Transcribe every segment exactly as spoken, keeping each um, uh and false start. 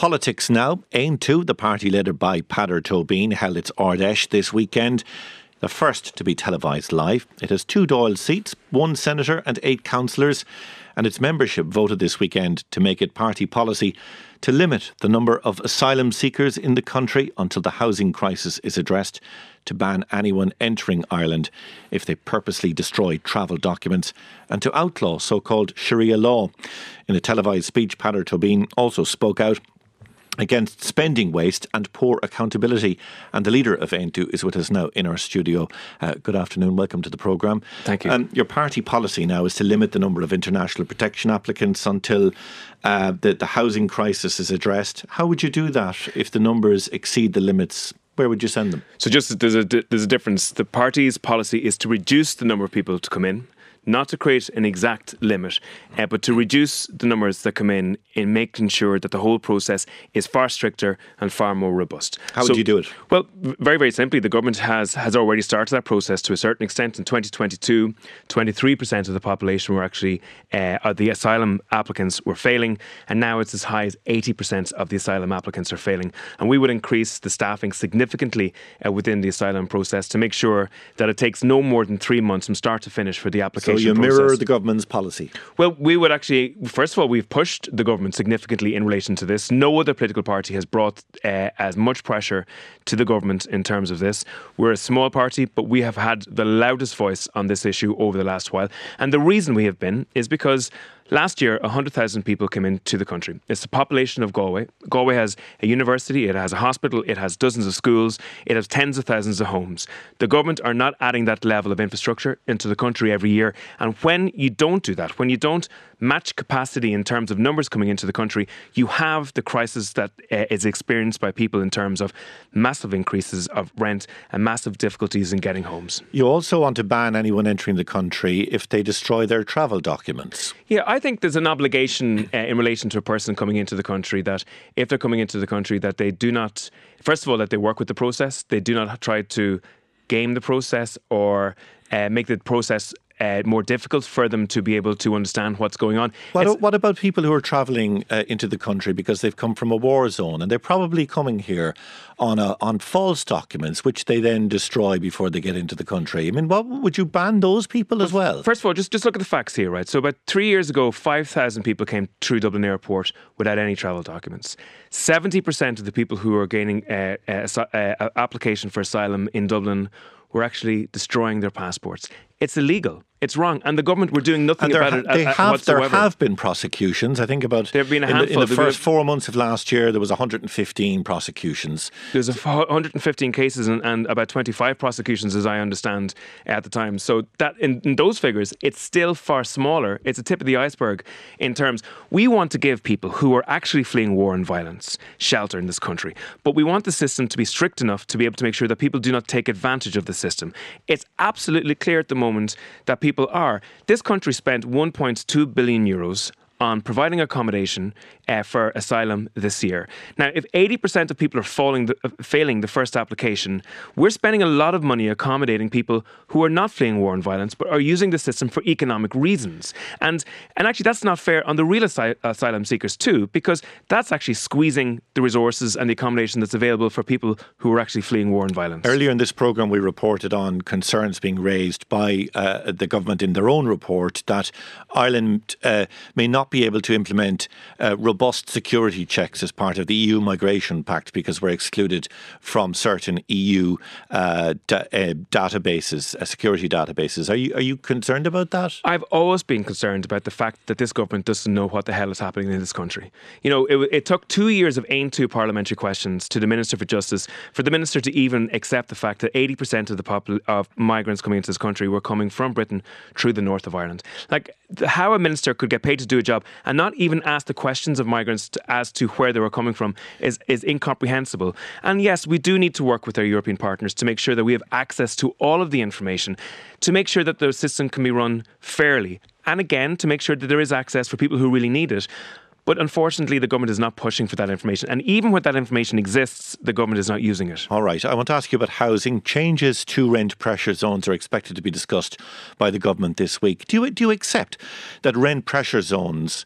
Politics now. Aim two, the party led by Peadar Tóibín, held its Ard Fheis this weekend. The first to be televised live. It has two Dáil seats, one senator and eight councillors, and its membership voted this weekend to make it party policy to limit the number of asylum seekers in the country until the housing crisis is addressed, to ban anyone entering Ireland if they purposely destroy travel documents, and to outlaw so-called Sharia law. In a televised speech, Peadar Tóibín also spoke out against spending waste and poor accountability. And the leader of Aim two is with us now in our studio. Uh, good afternoon, welcome to the programme. Thank you. Um, your party policy now is to limit the number of international protection applicants until uh, the, the housing crisis is addressed. How would you do that if the numbers exceed the limits? Where would you send them? So just there's a, there's a difference. The party's policy is to reduce the number of people to come in, not to create an exact limit, uh, but to reduce the numbers that come in in making sure that the whole process is far stricter and far more robust. How so, would you do it? Well, very, very simply, the government has, has already started that process to a certain extent. In twenty twenty-two, twenty-three percent of the population were actually, uh, the asylum applicants were failing, and now it's as high as eighty percent of the asylum applicants are failing. And we would increase the staffing significantly uh, within the asylum process to make sure that it takes no more than three months from start to finish for the application. So you process. mirror the government's policy? Well, we would actually, first of all, we've pushed the government significantly in relation to this. No other political party has brought uh, as much pressure to the government in terms of this. We're a small party, but we have had the loudest voice on this issue over the last while. And the reason we have been is because last year, one hundred thousand people came into the country. It's the population of Galway. Galway has a university, it has a hospital, it has dozens of schools, it has tens of thousands of homes. The government are not adding that level of infrastructure into the country every year. And when you don't do that, when you don't match capacity in terms of numbers coming into the country, you have the crisis that uh, is experienced by people in terms of massive increases of rent and massive difficulties in getting homes. You also want to ban anyone entering the country if they destroy their travel documents. Yeah, I think there's an obligation uh, in relation to a person coming into the country that if they're coming into the country that they do not, first of all, that they work with the process. They do not try to game the process or uh, make the process Uh, more difficult for them to be able to understand what's going on. What, what about people who are travelling uh, into the country because they've come from a war zone and they're probably coming here on a, on false documents which they then destroy before they get into the country? I mean, what, would you ban those people as well? First of all, just, just look at the facts here, right? So about three years ago, five thousand people came through Dublin Airport without any travel documents. seventy percent of the people who are gaining uh, uh, uh, application for asylum in Dublin were actually destroying their passports. It's illegal. It's wrong. And the government were doing nothing about it they uh, have, whatsoever. There have been prosecutions. I think about there have been a in handful. the, in the first been, four months of last year, there was one hundred fifteen prosecutions. There's a one hundred fifteen cases and, and about twenty-five prosecutions, as I understand, at the time. So that in, in those figures, it's still far smaller. It's a tip of the iceberg in terms. We want to give people who are actually fleeing war and violence shelter in this country. But we want the system to be strict enough to be able to make sure that people do not take advantage of the system. It's absolutely clear at the moment that people are. This country spent one point two billion euros on providing accommodation uh, for asylum this year. Now, if eighty percent of people are falling the, uh, failing the first application, we're spending a lot of money accommodating people who are not fleeing war and violence, but are using the system for economic reasons. And and actually, that's not fair on the real asy- asylum seekers too, because that's actually squeezing the resources and the accommodation that's available for people who are actually fleeing war and violence. Earlier in this programme, we reported on concerns being raised by uh, the government in their own report that Ireland uh, may not be able to implement uh, robust security checks as part of the E U Migration Pact because we're excluded from certain E U uh, da- uh, databases, uh, security databases. Are you are you concerned about that? I've always been concerned about the fact that this government doesn't know what the hell is happening in this country. You know, it, it took two years of Aim two parliamentary questions to the Minister for Justice for the Minister to even accept the fact that eighty percent of the popul- of migrants coming into this country were coming from Britain through the north of Ireland. Like, the, how a minister could get paid to do a job and not even ask the questions of migrants to, as to where they were coming from is, is incomprehensible. And yes, we do need to work with our European partners to make sure that we have access to all of the information, to make sure that the system can be run fairly. And again, to make sure that there is access for people who really need it. But unfortunately, the government is not pushing for that information. And even when that information exists, the government is not using it. All right. I want to ask you about housing. Changes to rent pressure zones are expected to be discussed by the government this week. Do you, do you accept that rent pressure zones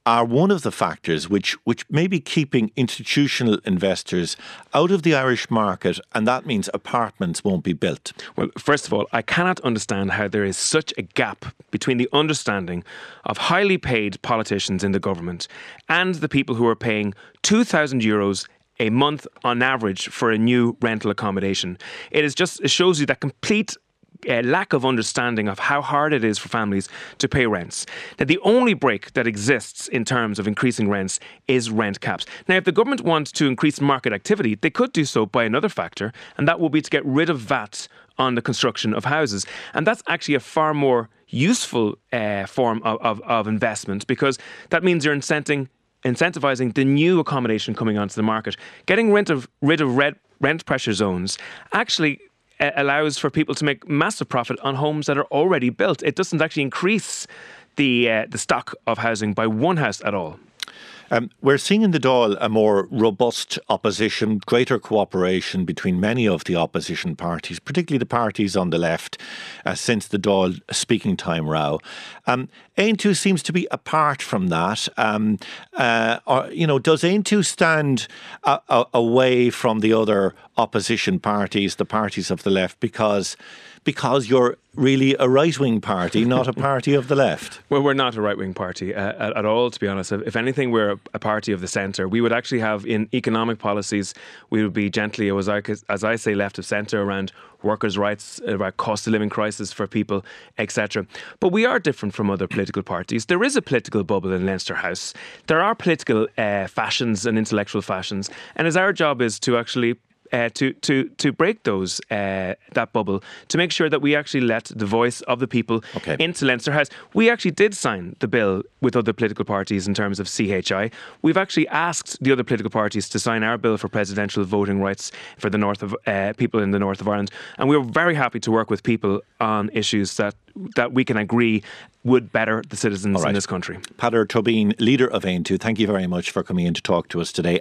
are one of the factors which, which may be keeping institutional investors out of the Irish market, and that means apartments won't be built? Well, first of all, I cannot understand how there is such a gap between the understanding of highly paid politicians in the government and the people who are paying two thousand euros a month on average for a new rental accommodation. It is just, it shows you that complete Uh, lack of understanding of how hard it is for families to pay rents. Now, the only break that exists in terms of increasing rents is rent caps. Now, if the government wants to increase market activity, they could do so by another factor, and that will be to get rid of V A T on the construction of houses. And that's actually a far more useful uh, form of, of, of investment, because that means you're incenting, incentivizing the new accommodation coming onto the market. Getting rid of, rid of red, rent pressure zones actually allows for people to make massive profit on homes that are already built. It doesn't actually increase the uh, the stock of housing by one house at all. Um, we're seeing in the Dáil a more robust opposition, greater cooperation between many of the opposition parties, particularly the parties on the left, uh, since the Dáil speaking time row. Um, Aon two seems to be apart from that. Um, uh, or, you know, does Aon two stand a- a- away from the other opposition parties, the parties of the left, because because you're really a right-wing party, not a party of the left? Well, we're not a right-wing party uh, at, at all, to be honest. If anything, we're a, a party of the centre. We would actually have, in economic policies, we would be gently, as I, as I say, left of centre around workers' rights, about cost of living crisis for people, et cetera. But we are different from other political parties. There is a political bubble in Leinster House. There are political uh, fashions and intellectual fashions, and as our job is to actually Uh, to to to break those uh, that bubble, to make sure that we actually let the voice of the people okay. into Leinster House. We actually did sign the bill with other political parties in terms of C H I. We've actually asked the other political parties to sign our bill for presidential voting rights for the north of uh, people in the north of Ireland, and we're very happy to work with people on issues that that we can agree would better the citizens right. in this country. Peadar Tóibín, leader of Aon two, thank you very much for coming in to talk to us today.